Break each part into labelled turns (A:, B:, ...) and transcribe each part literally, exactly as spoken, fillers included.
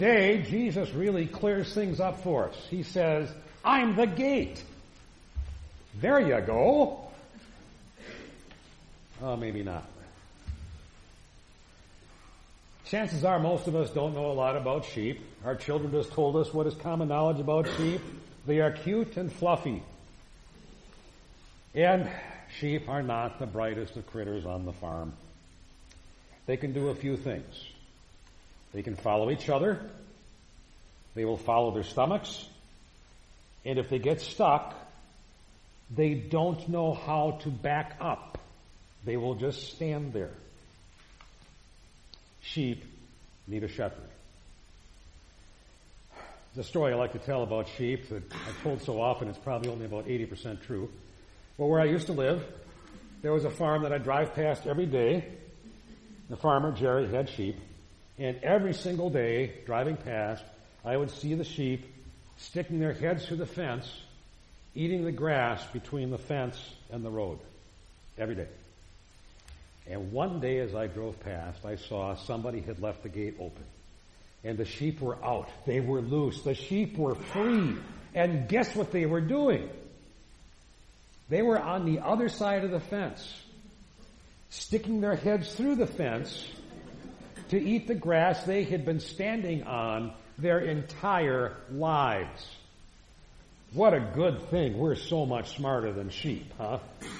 A: Today, Jesus really clears things up for us. He says, I'm the gate. There you go. Oh, maybe not. Chances are most of us don't know a lot about sheep. Our children just told us what is common knowledge about sheep. They are cute and fluffy. And sheep are not the brightest of critters on the farm. They can do a few things. They can follow each other. They will follow their stomachs. And if they get stuck, they don't know how to back up. They will just stand there. Sheep need a shepherd. There's a story I like to tell about sheep that I've told so often it's probably only about eighty percent true. Well, where I used to live, there was a farm that I drive past every day. The farmer, Jerry, had sheep. And every single day, driving past, I would see the sheep sticking their heads through the fence, eating the grass between the fence and the road. Every day. And one day as I drove past, I saw somebody had left the gate open. And the sheep were out. They were loose. The sheep were free. And guess what they were doing? They were on the other side of the fence, sticking their heads through the fence to eat the grass they had been standing on their entire lives. What a good thing. We're so much smarter than sheep, huh?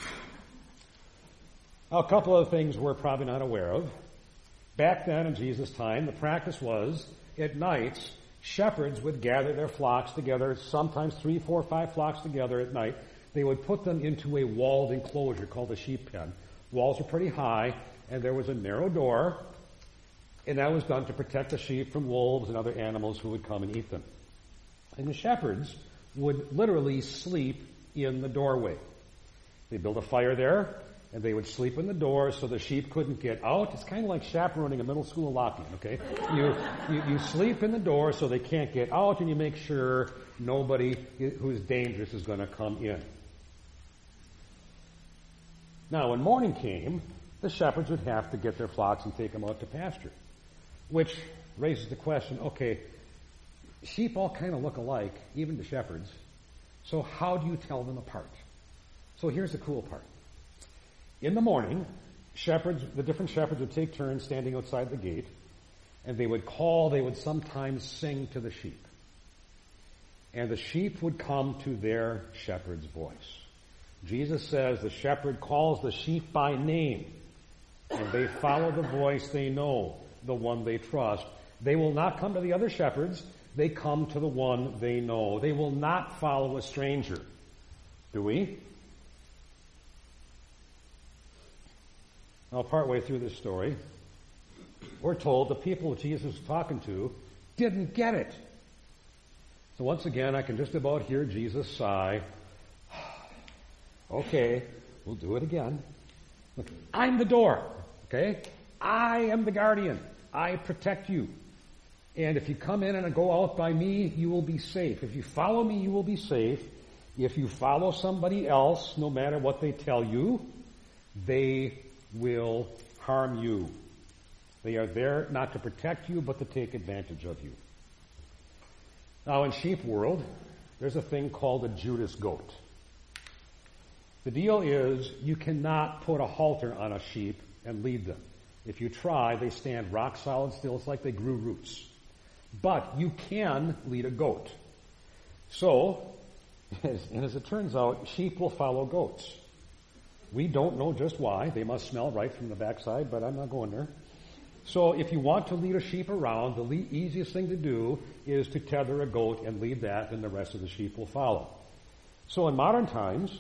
A: Now, a couple of things we're probably not aware of. Back then in Jesus' time, the practice was, at nights, shepherds would gather their flocks together, sometimes three, four, five flocks together at night. They would put them into a walled enclosure called a sheep pen. Walls were pretty high, and there was a narrow door, and that was done to protect the sheep from wolves and other animals who would come and eat them. And the shepherds would literally sleep in the doorway. They built a fire there, and they would sleep in the door so the sheep couldn't get out. It's kind of like chaperoning a middle school locking, okay? You, you, you sleep in the door so they can't get out, and you make sure nobody who's dangerous is going to come in. Now, when morning came, the shepherds would have to get their flocks and take them out to pasture, which raises the question, okay, sheep all kind of look alike, even to shepherds, so how do you tell them apart? So here's the cool part. In the morning, shepherds, the different shepherds would take turns standing outside the gate, and they would call, they would sometimes sing to the sheep. And the sheep would come to their shepherd's voice. Jesus says the shepherd calls the sheep by name, and they follow the voice they know, the one they trust. They will not come to the other shepherds. They come to the one they know. They will not follow a stranger. Do we? Now, partway through this story, we're told the people Jesus was talking to didn't get it. So once again, I can just about hear Jesus sigh. Okay, we'll do it again. Look, I'm the door, okay? I am the guardian. I protect you. And if you come in and go out by me, you will be safe. If you follow me, you will be safe. If you follow somebody else, no matter what they tell you, they will harm you. They are there not to protect you, but to take advantage of you. Now, in sheep world, there's a thing called a Judas goat. The deal is you cannot put a halter on a sheep and lead them. If you try, they stand rock solid still. It's like they grew roots. But you can lead a goat. So, and as it turns out, sheep will follow goats. We don't know just why. They must smell right from the backside, but I'm not going there. So if you want to lead a sheep around, the le- easiest thing to do is to tether a goat and lead that, and the rest of the sheep will follow. So in modern times,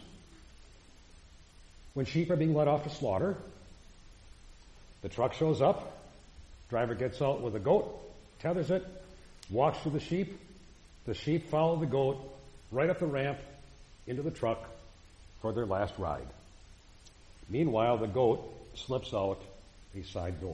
A: when sheep are being led off to slaughter, the truck shows up, driver gets out with a goat, tethers it, walks through the sheep, the sheep follow the goat right up the ramp into the truck for their last ride. Meanwhile, the goat slips out a side door.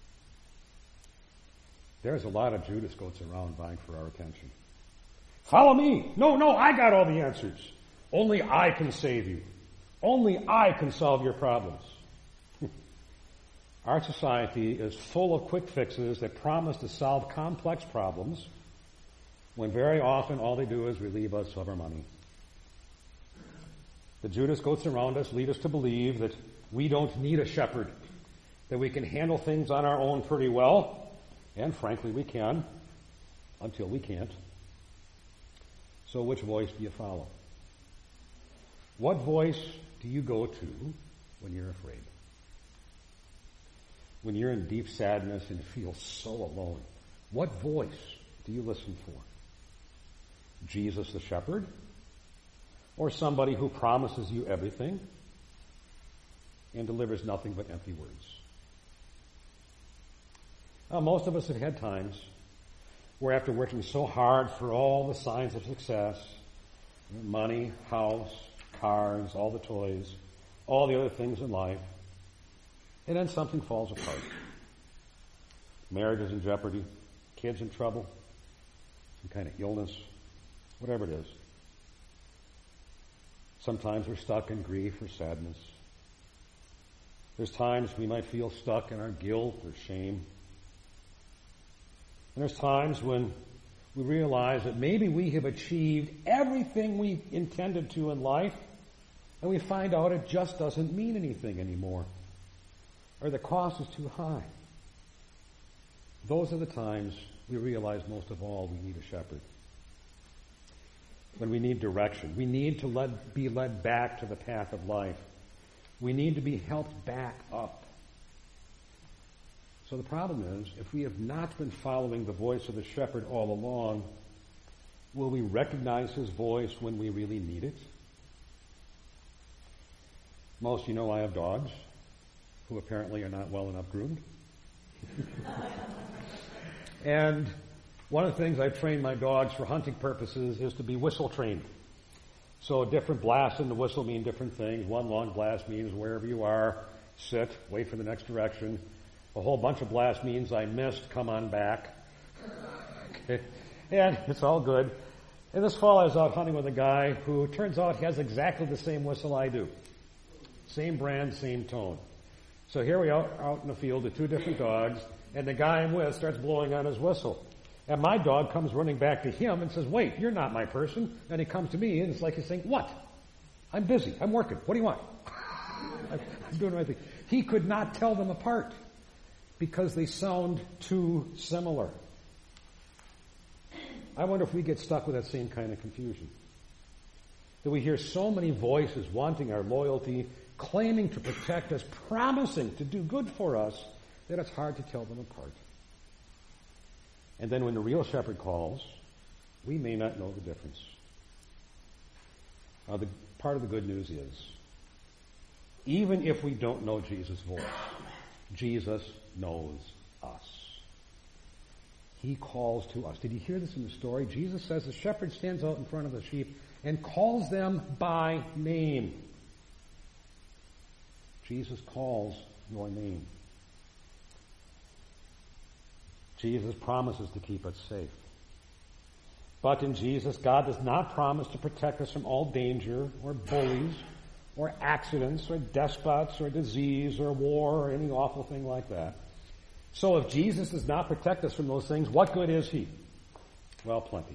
A: There's a lot of Judas goats around vying for our attention. Follow me. No, no, I got all the answers. Only I can save you. Only I can solve your problems. Our society is full of quick fixes that promise to solve complex problems when very often all they do is relieve us of our money. The Judas goats around us lead us to believe that we don't need a shepherd, that we can handle things on our own pretty well, and frankly we can, until we can't. So which voice do you follow? What voice do you go to when you're afraid? When you're in deep sadness and feel so alone, what voice do you listen for? Jesus the shepherd? Or somebody who promises you everything and delivers nothing but empty words? Now, most of us have had times where after working so hard for all the signs of success, money, house, cars, all the toys, all the other things in life, and then something falls apart. Marriage is in jeopardy, kids in trouble, some kind of illness, whatever it is. Sometimes we're stuck in grief or sadness. There's times we might feel stuck in our guilt or shame. And there's times when we realize that maybe we have achieved everything we intended to in life, and we find out it just doesn't mean anything anymore, or the cost is too high. Those are the times we realize most of all we need a shepherd. When we need direction, we need to let, be led back to the path of life. We need to be helped back up. So the problem is, if we have not been following the voice of the shepherd all along, will we recognize his voice when we really need it? Most of you know I have dogs who apparently are not well enough groomed. And one of the things I've trained my dogs for hunting purposes is to be whistle trained. So different blasts in the whistle mean different things. One long blast means wherever you are, sit, wait for the next direction. A whole bunch of blasts means I missed, come on back. Okay. And it's all good. And this fall I was out hunting with a guy who turns out has exactly the same whistle I do. Same brand, same tone. So here we are out in the field with two different dogs, and the guy I'm with starts blowing on his whistle. And my dog comes running back to him and says, "Wait, you're not my person." And he comes to me, and it's like he's saying, "What? I'm busy. I'm working. What do you want?" I'm doing the right thing. He could not tell them apart because they sound too similar. I wonder if we get stuck with that same kind of confusion. That we hear so many voices wanting our loyalty, claiming to protect us, promising to do good for us, that it's hard to tell them apart. And then when the real shepherd calls, we may not know the difference. Now, the part of the good news is, even if we don't know Jesus' voice, Jesus knows us. He calls to us. Did you hear this in the story? Jesus says the shepherd stands out in front of the sheep and calls them by name. Jesus calls your name. Jesus promises to keep us safe. But in Jesus, God does not promise to protect us from all danger or bullies or accidents or despots or disease or war or any awful thing like that. So if Jesus does not protect us from those things, what good is he? Well, plenty.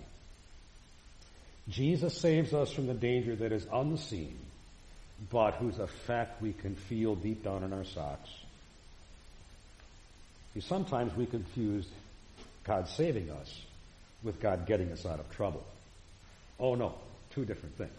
A: Jesus saves us from the danger that is unseen, but whose effect we can feel deep down in our socks. See, sometimes we confuse God saving us with God getting us out of trouble. Oh no, two different things.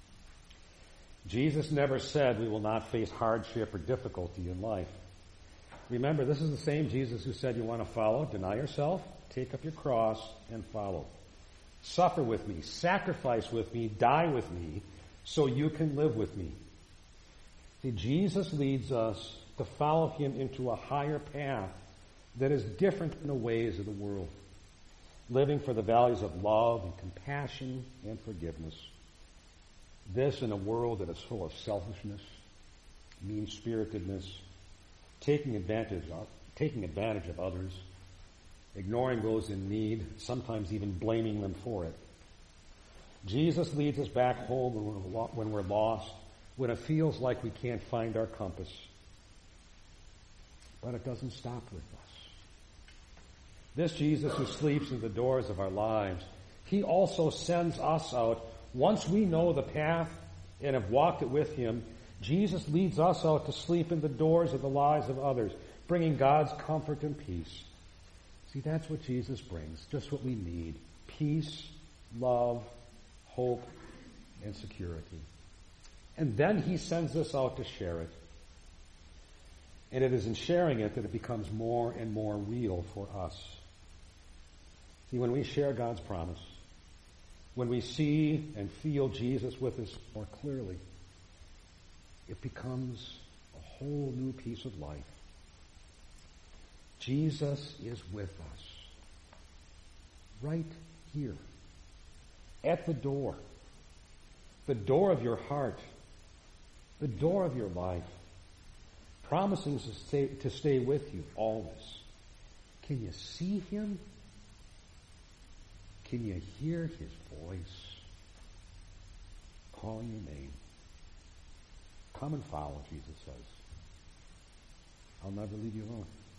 A: Jesus never said we will not face hardship or difficulty in life. Remember, this is the same Jesus who said, you want to follow, deny yourself, take up your cross, and follow. Suffer with me, sacrifice with me, die with me, so you can live with me. See, Jesus leads us to follow him into a higher path that is different than the ways of the world, living for the values of love and compassion and forgiveness. This in a world that is full of selfishness, mean-spiritedness, taking advantage of, taking advantage of others, ignoring those in need, sometimes even blaming them for it. Jesus leads us back home when we're, when we're lost, when it feels like we can't find our compass. But it doesn't stop with us. This Jesus who sleeps in the doors of our lives, he also sends us out. Once we know the path and have walked it with him, Jesus leads us out to sleep in the doors of the lives of others, bringing God's comfort and peace. See, that's what Jesus brings, just what we need. Peace, love, hope, and security. And then he sends us out to share it. And it is in sharing it that it becomes more and more real for us. See, when we share God's promise, when we see and feel Jesus with us more clearly, it becomes a whole new piece of life. Jesus is with us. Right here. At the door. The door of your heart. The door of your life. Promising to stay, to stay with you always. Can you see him? Can you hear his voice calling your name? Come and follow, Jesus says. I'll never leave you alone.